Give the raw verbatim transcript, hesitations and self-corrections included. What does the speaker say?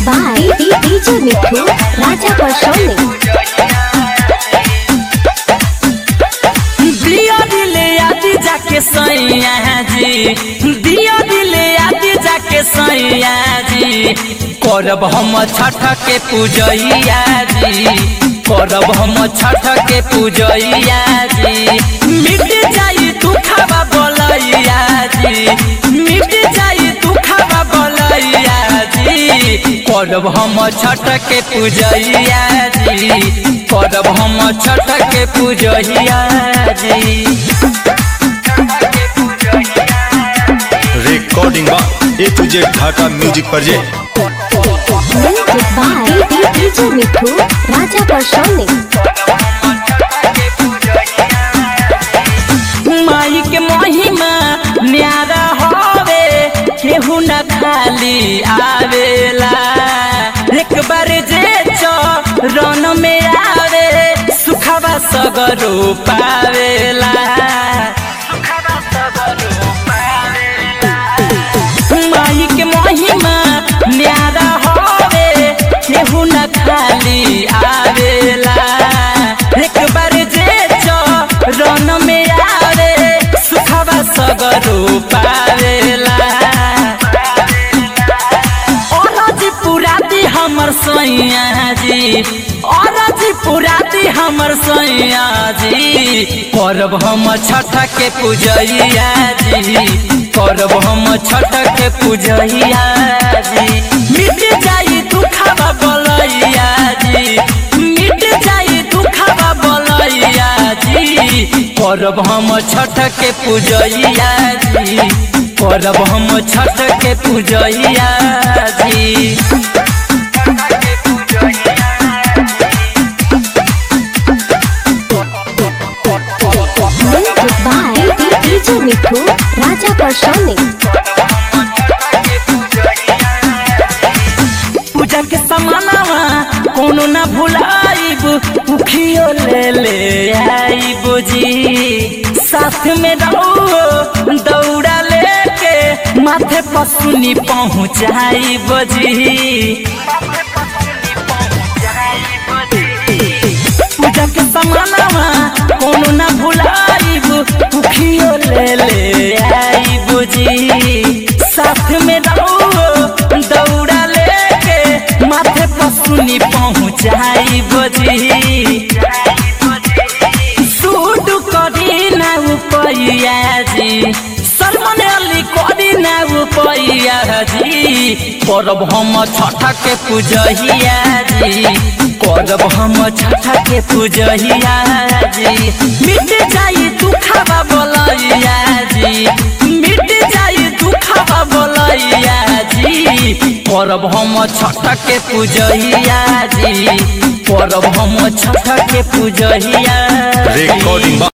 by D J Mithu, Raja Personi. दिया दिले आदि जाके सैया जी, दिया दिले आदि जाके सैया जी, करब हम छठ के पूजैया जी, करब हम छठ के पूजैया जी। मिट जाई दुखवा बोलैया जी, मिट जाई दुखवा बोलैया जी, करब हम छठ के पूजैया जी, करब हम छठ के पूजैया जी। रिकॉर्डिंग बा A to Z Dhaka music project. Music by D J Mithu, Raja Personi. माई के महिमा न्यारा होवे, केहू न खाली आवेला, एक बार जे चरण में आवे, सुखवा सगरो पावेला। माई के महिमा न्यारा होवे, केहू न खाली आवेला, एक बार जे चरण में आवे, सुखवा सगरो पावेला। औरजी पुराती हमर सैया जी, औरजी पुराती हमर सैया जी, करब हम छठ के पूजैया जी, करब हम छठ के पूजैया जी। मिट जाई दुखवा बोलैया जी, मिट जाई दुखवा बोलैया जी, करब हम छठ के पूजैया जी, करब हम छठ के पूजैया जी। Music by D J Mithu, Raja Personi. पूजा के समानवा कोनो ना भुलाइब, उखियो ले ले आइब जी, साथ में रहो दौड़ा लेके, माथे पसुनी पहुँचाइब जी। पूजा के समानवा कोनो ना भुलाइब, उखियो ले ले आइब जी, साथ में रहो दौड़ा लेके, माथे पसुनी पहुँचाइब जी। सूट करी ना उपैया जी, सलमान अली करी ना उपैया जी, करब हम छठ के पूजैया जी, करब हम छठ के पूजैया जी। मिट जाई दुखवा बोलैया जी, मिट जाई दुखवा बोलैया जी, करब हम छठ के पूजैया जी, करब हम छठ के पूजैया जी। रिकॉर्डिंग बा